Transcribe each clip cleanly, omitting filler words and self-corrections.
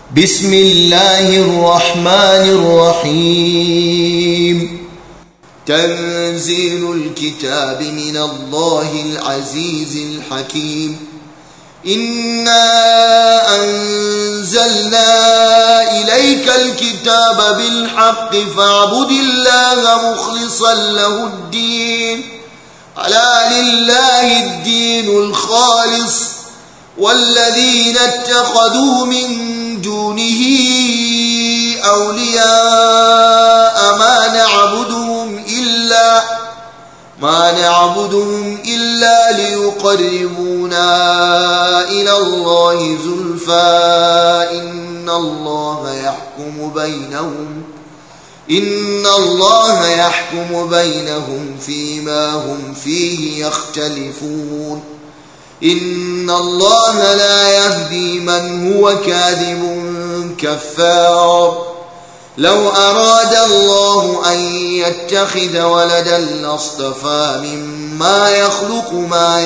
بسم الله الرحمن الرحيم. تنزيل الكتاب من الله العزيز الحكيم. إنا أنزلنا إليك الكتاب بالحق فاعبد الله مخلصا له الدين. ألا لله الدين الخالص والذين اتخذوا من دونه أولياء ما نعبدهم إلا ليقربونا إلى الله زلفى إن الله يحكم بينهم فيما هم فيه يختلفون. إن الله لا يهدي من هو كاذب كفار. لو أراد الله أن يتخذ ولدا لاصطفى مما يخلق ما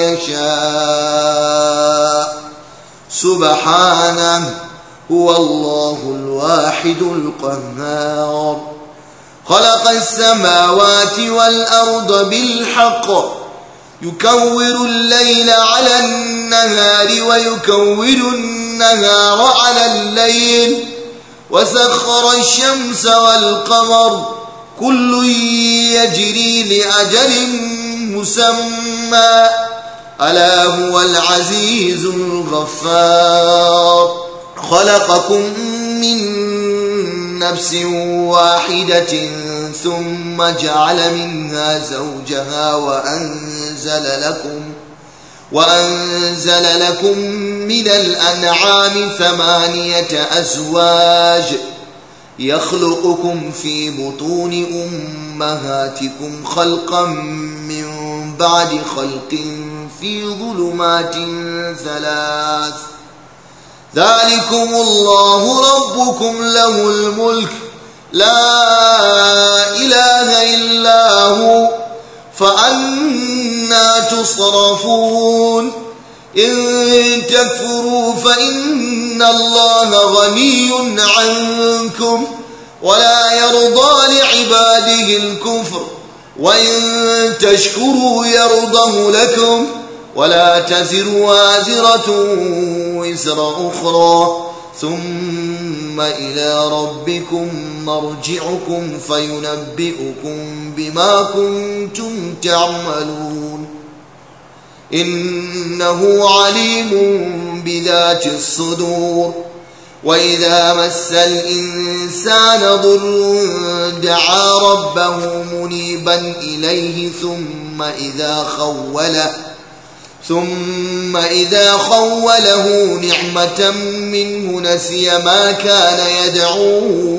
يشاء سبحانه هو الله الواحد القهار. خلق السماوات والأرض بالحق يكور الليل على النهار ويكور النهار على الليل وسخر الشمس والقمر كل يجري لأجل مسمى ألا هو العزيز الغفار. خلقكم من نفس واحدة ثم جعل منها زوجها وأنزل لكم من الأنعام 8 أزواج يخلقكم في بطون أمهاتكم خلقا من بعد خلق في ظلمات 3. ذلكم الله ربكم له الملك لا إله إلا هو فأنا تصرفون. إن تكفروا فإن الله غني عنكم ولا يرضى لعباده الكفر وإن تشكروا يرضه لكم ولا تزر وازرة وزر أخرى ثم إلى ربكم مرجعكم فينبئكم بما كنتم تعملون. إنه عليم بذات الصدور. وإذا مس الإنسان ضر دعا ربه منيبا إليه ثم إذا خوله نعمة منه نسي ما كان يدعو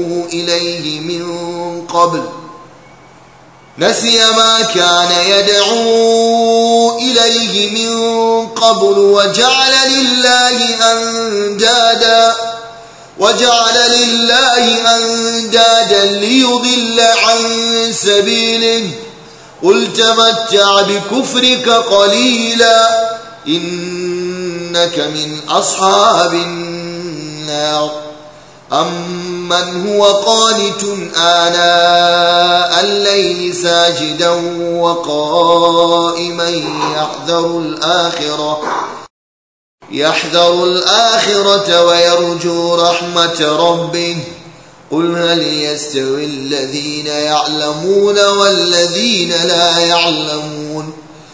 إليه من قبل وجعل لله أندادا ليضل عن سبيله. قل تمتع بكفرك قليلا إنك من أصحاب النار. أمن هو قانت آناء الليل ساجدا وقائما يحذر الآخرة ويرجو رحمة ربه. قل هل يستوي الذين يعلمون والذين لا يعلمون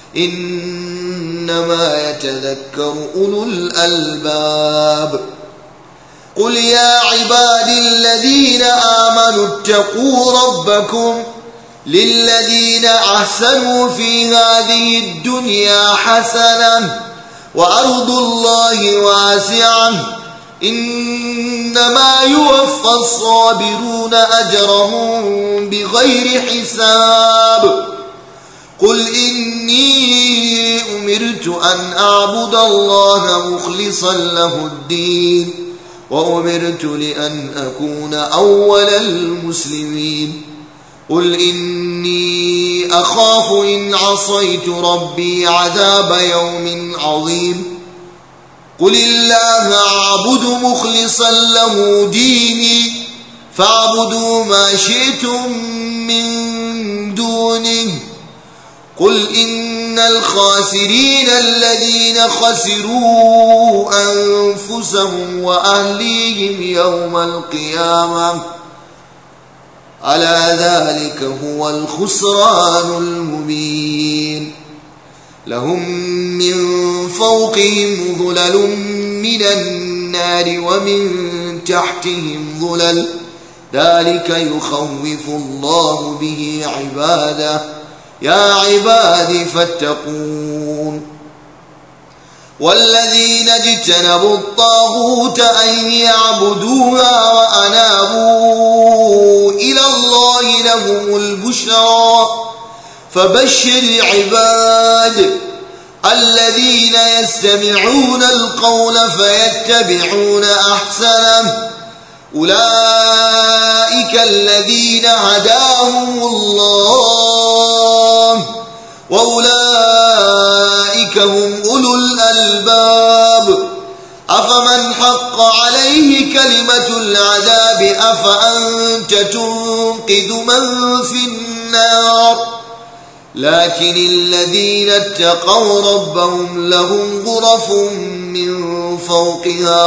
إنما يتذكر أولو الألباب. قل يا عبادي الذين آمنوا اتقوا ربكم للذين أحسنوا في هذه الدنيا حسنة وأرض الله واسعة إنما يوفى الصابرون أجرهم بغير حساب. قل إني أمرت أن أعبد الله مخلصا له الدين وأمرت لأن أكون أول المسلمين. قل إني أخاف إن عصيت ربي عذاب يوم عظيم. قل الله أعبد مخلصا له ديني فاعبدوا ما شئتم من دونه قل إن الخاسرين الذين خسروا أنفسهم وأهليهم يوم القيامة ألا ذلك هو الخسران المبين لهم من فوقهم ظلل من النار ومن تحتهم ظلل ذلك يخوف الله به عباده يا عبادي فاتقون والذين اجتنبوا الطاغوت أن يعبدوها وأنابوا إلى الله لهم البشرى فبشر عباد الذين يستمعون القول فيتبعون أحسنه أولئك الذين هداهم الله وأولئك هم أولو الألباب أفمن حق عليه كلمة العذاب أفأنت تنقذ من في النار لكن الذين اتقوا ربهم لهم غرف من فوقها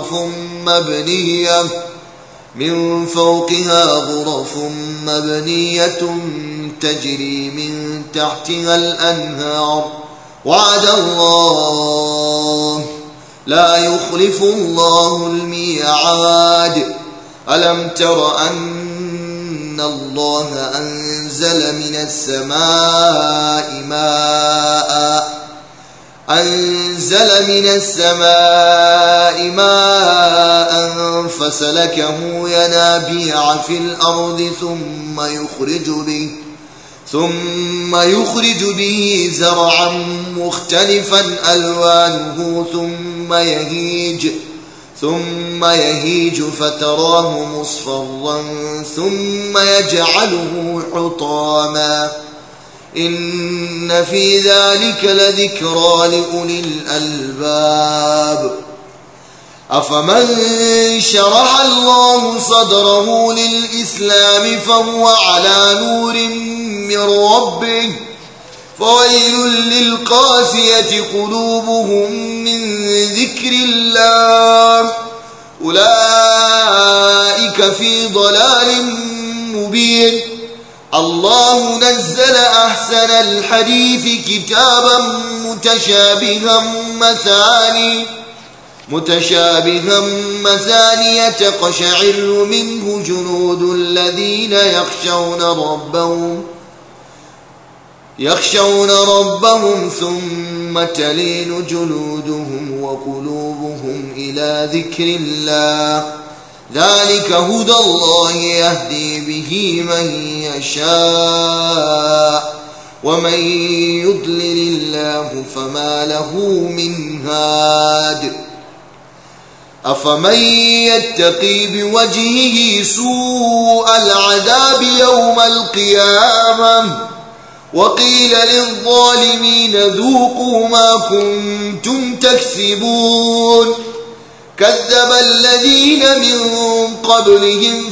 غرف مبنية تجري من تحتها الأنهار وعد الله لا يخلف الله الميعاد ألم تر أن الله أنزل من السماء ماء فسلكه ينابيع في الأرض ثم يخرج به زرعا مختلفا ألوانه ثم يهيج فتراه مصفرا ثم يجعله حطاما إن في ذلك لذكرى لأولي الألباب أفمن شرح الله صدره للإسلام فهو على نور من ربه فويل للقاسية قلوبهم من ذكر الله أولئك في ضلال مبين الله نزل أحسن الحديث كتابا متشابها مثانية تقشعر منه جلود الذين يخشون ربهم ثم تلين جلودهم وقلوبهم إلى ذكر الله ذلك هدى الله يهدي به من يشاء ومن يضلل الله فما له من هاد أفمن يتقي بوجهه سوء العذاب يوم القيامة وقيل للظالمين ذوقوا ما كنتم تكسبون كذب الذين من قبلهم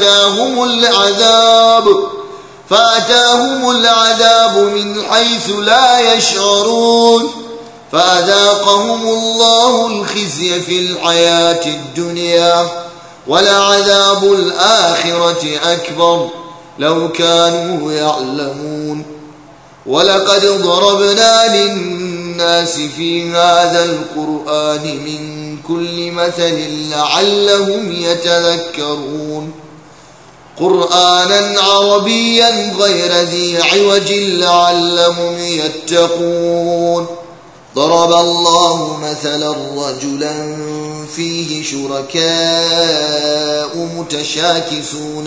فأتاهم العذاب من حيث لا يشعرون فأذاقهم الله الخزي في الحياة الدنيا ولعذاب الآخرة أكبر لو كانوا يعلمون ولقد ضربنا للناس في هذا القرآن من كل مثل لعلهم يتذكرون قرآنا عربيا غير ذي عوج لعلهم يتقون ضرب الله مثلا رجلا فيه شركاء متشاكسون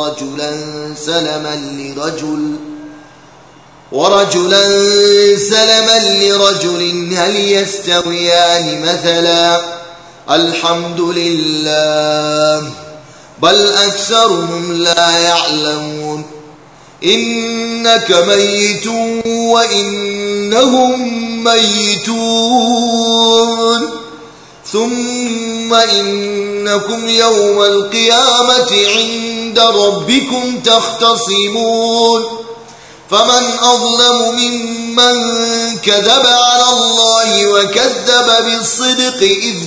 ورجلا سلما لرجل هل يستويان مثلا الحمد لله بل أكثرهم لا يعلمون إنك ميت وإنهم ميتون ثم إنكم يوم القيامة عند ربكم تختصمون فمن أظلم ممن كذب على الله وكذب بالصدق إذ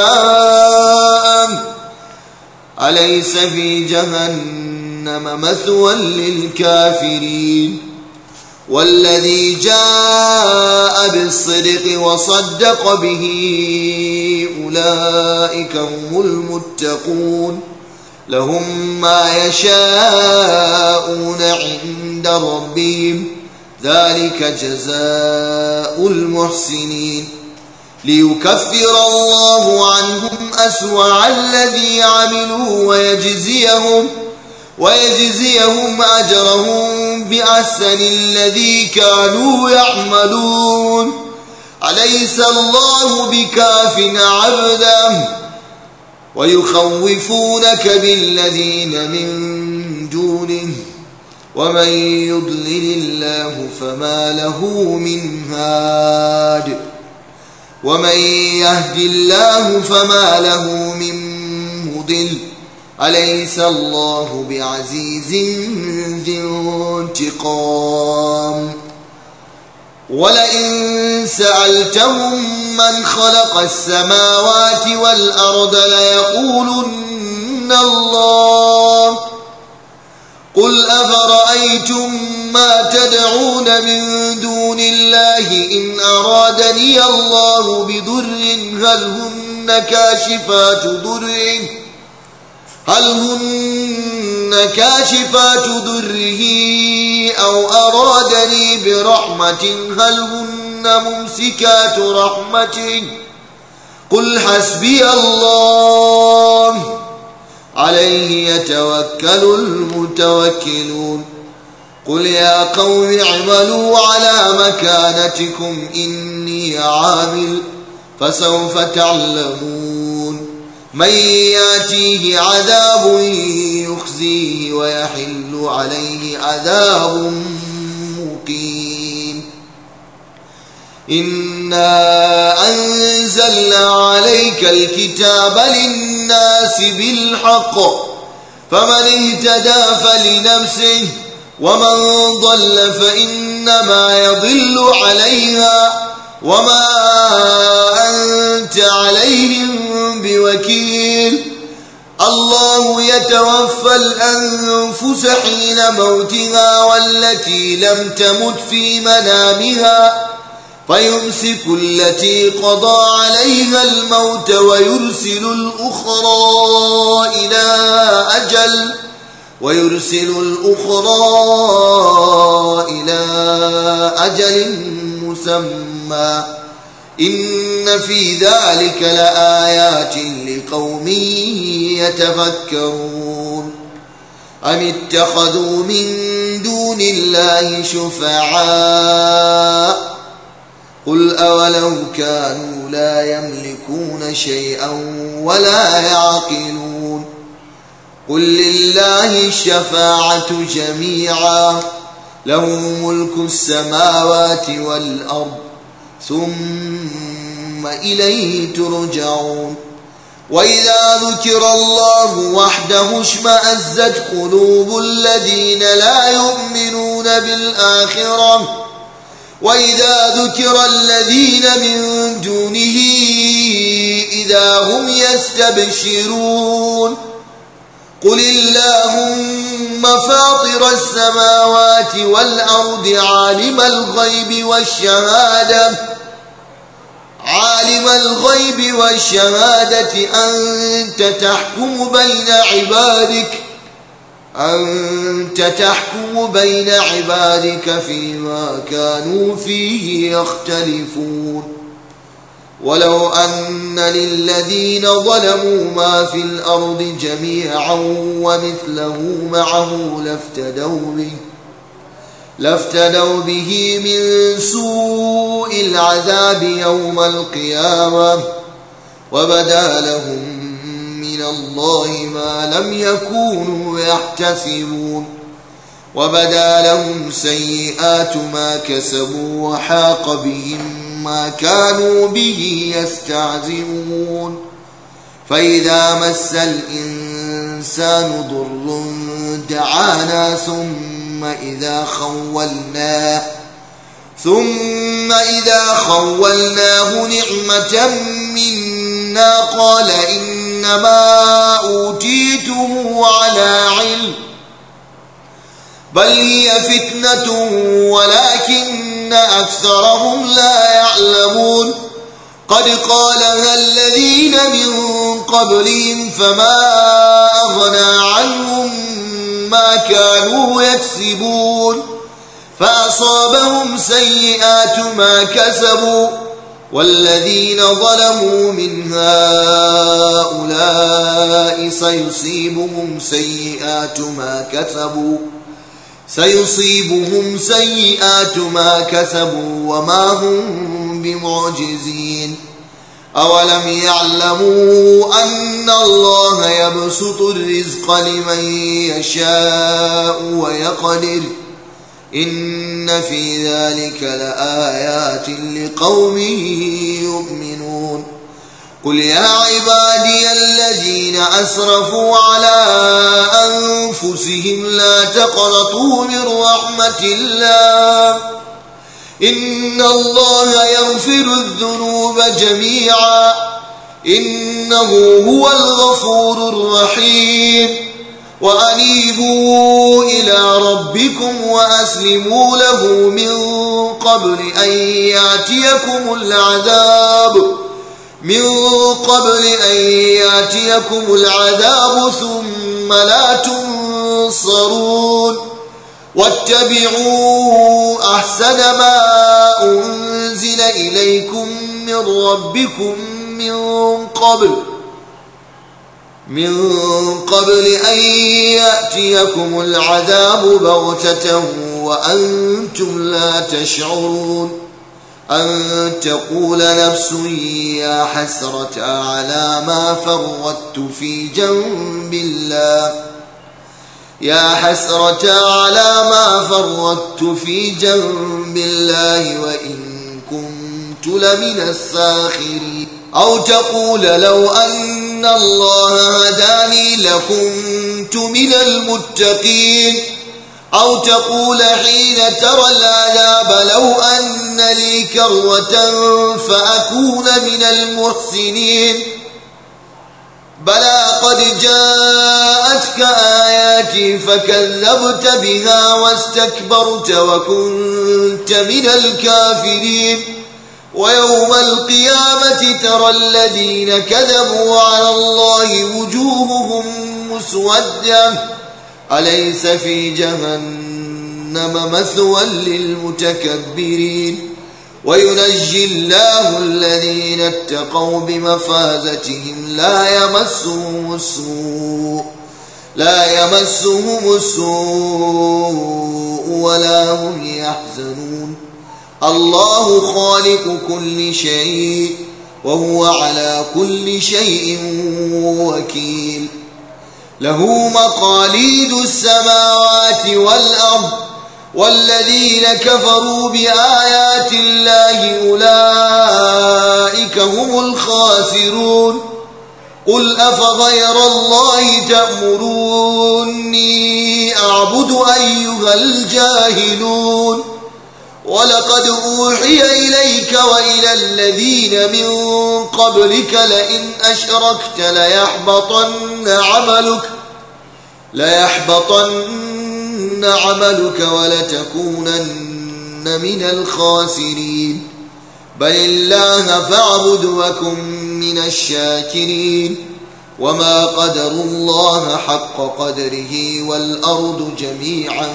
جاء أليس في جهنم مثوى للكافرين والذي جاء بالصدق وصدق به أولئك هم المتقون لهم ما يشاءون عند ربهم ذلك جزاء المحسنين ليكفر الله عنهم أسوأ الذي عملوا ويجزيهم أجرهم بأحسن الذي كانوا يعملون أليس الله بكاف عبده ويخوفونك بالذين من دونه ومن يضلل الله فما له من هاد ومن يهد الله فما له من مضل أليس الله بعزيز ذي انتقام ولئن سألتهم من خلق السماوات والأرض ليقولن الله قل أفرأيتم ما تدعون من دون الله إن أرادني الله بضر هل هن كاشفات ضره أو أرادني برحمة هل هن ممسكات رحمته قل حسبي الله عليه يتوكل المتوكلون قل يا قوم اعملوا على مكانتكم إني عامل فسوف تعلمون من ياتيه عذاب يخزيه ويحل عليه عذاب مقيم إنا أنزلنا عليك الكتاب للناس بالحق فمن اهتدى فلنفسه ومن ضل فإنما يضل عليها وما أنت عليهم بوكيل الله يتوفى الأنفس حين موتها والتي لم تمت في منامها فيمسك التي قضى عليها الموت ويرسل الأخرى إلى أجل مسمى إن في ذلك لآيات لقوم يتفكرون أم اتخذوا من دون الله شفعاء قل أولو كانوا لا يملكون شيئا ولا يعقلون قل لله الشفاعة جميعا له ملك السماوات والأرض ثم إليه ترجعون وإذا ذكر الله وحده اشمأزت قلوب الذين لا يؤمنون بالآخرة وإذا ذكر الذين من دونه إذا هم يستبشرون قل اللهم فاطر السماوات والأرض عالم الغيب والشهادة أنت تحكم بين عبادك فيما كانوا فيه يختلفون ولو أن للذين ظلموا ما في الأرض جميعا ومثله معه لافتدوا به من سوء العذاب يوم القيامة وبدا لهم من الله ما لم يكونوا يحتسبون وبدا لهم سيئات ما كسبوا وحاق بهم ما كانوا به يستهزئون فإذا مس الإنسان ضر دعانا ثم إذا خولناه نعمة منا قال إنما أوتيته على علم بل هي فتنة ولكن أكثرهم لا يعلمون قد قالها الذين من قبلهم فما أغنى عنهم ما كانوا يكسبون فأصابهم سيئات ما كسبوا والذين ظلموا من هؤلاء سيصيبهم سيئات ما كسبوا وما هم بمعجزين أولم يعلموا أن الله يبسط الرزق لمن يشاء ويقدر إن في ذلك لآيات لقوم يؤمنون قل يا عبادي الذين أسرفوا على أنفسهم لا تقنطوا من رحمة الله إن الله يغفر الذنوب جميعا إنه هو الغفور الرحيم وأنيبوا إلى ربكم وأسلموا له من قبل أن يأتيكم العذاب ثم لا تنصرون واتبعوا أحسن ما أنزل إليكم من ربكم من قبل أن يأتيكم العذاب بغتة وأنتم لا تشعرون أن تقول نفس يا حسرة على ما فرطت في جنب الله وإن كنت لمن الساخرين أو تقول لو أن الله هداني لكنت من المتقين أو تقول حين ترى العذاب لو أن لي كرة فأكون من المحسنين بلى قد جاءتك آياتي فكذبت بها واستكبرت وكنت من الكافرين ويوم القيامة ترى الذين كذبوا على الله وجوههم مسودة أليس في جهنم مثوى للمتكبرين وينجي الله الذين اتقوا بمفازتهم لا يمسهم السوء ولا هم يحزنون الله خالق كل شيء وهو على كل شيء وكيل له مقاليد السماوات والأرض والذين كفروا بآيات الله أولئك هم الخاسرون قل أفغير الله تأمروني أعبد أيها الجاهلون ولقد أوحي إليك وإلى الذين من قبلك لئن أشركت ليحبطن عملك ولتكونن من الخاسرين بل الله فاعبد وكن من الشاكرين وما قدروا الله حق قدره والأرض جميعا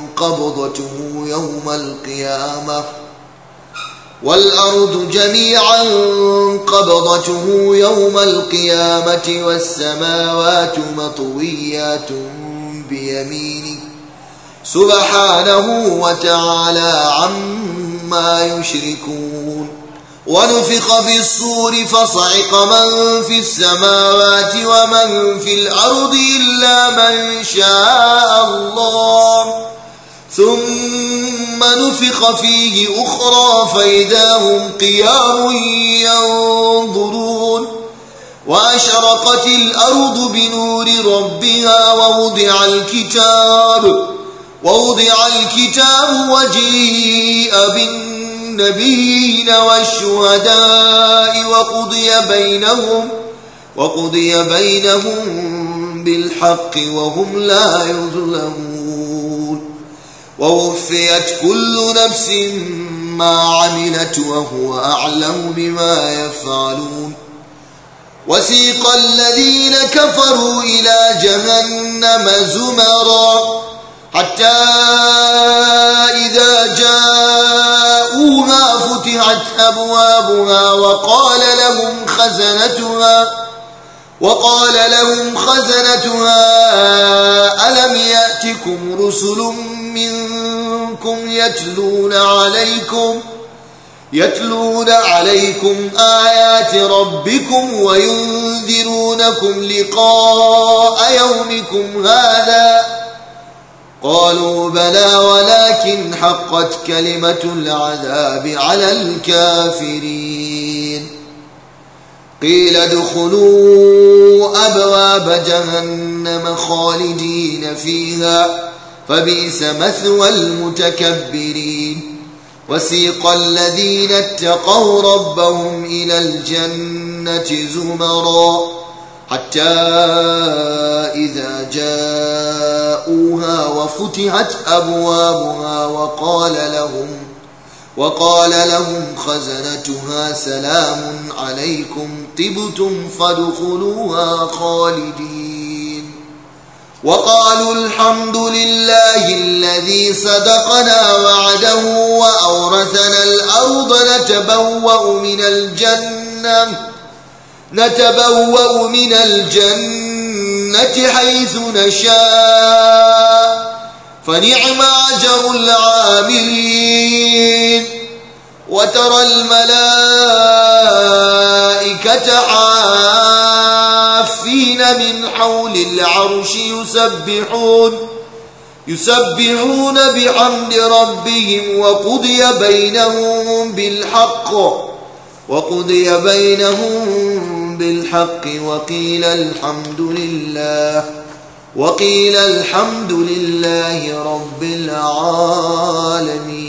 قبضته يوم القيامة والسماوات مطويات بيمينه سبحانه وتعالى عما يشركون ونفخ في الصور فصعق من في السماوات ومن في الأرض إلا من شاء الله ثم ثم نفخ فيه أخرى فإذا هم قيام ينظرون وأشرقت الأرض بنور ربها ووضع الكتاب وجيء بالنبيين والشهداء وقضي بينهم بالحق وهم لا يظلمون ووفيت كل نفس ما عملت وهو أعلم بما يفعلون وسيق الذين كفروا إلى جهنم زمرا حتى إذا جاءوها فتحت أبوابها وقال لهم خزنتها ألم يأتكم رسل منكم يتلون عليكم آيات ربكم وينذرونكم لقاء يومكم هذا قالوا بلى ولكن حقت كلمة العذاب على الكافرين قيل ادخلوا أبواب جهنم خالدين فيها فبئس مثوى المتكبرين وسيق الذين اتقوا ربهم إلى الجنة زمرا حتى إذا جاءوها وفتحت أبوابها وقال لهم خزنتها سلام عليكم طبتم فادخلوها خالدين وقالوا الحمد لله الذي صدقنا وعده وأورثنا الأرض نتبوأ من الجنة حيث نشاء فنعم أجر العاملين وترى الملائكة حافين من حول العرش يسبحون بحمد ربهم وقضي بينهم بالحق وقيل الحمد لله رب العالمين.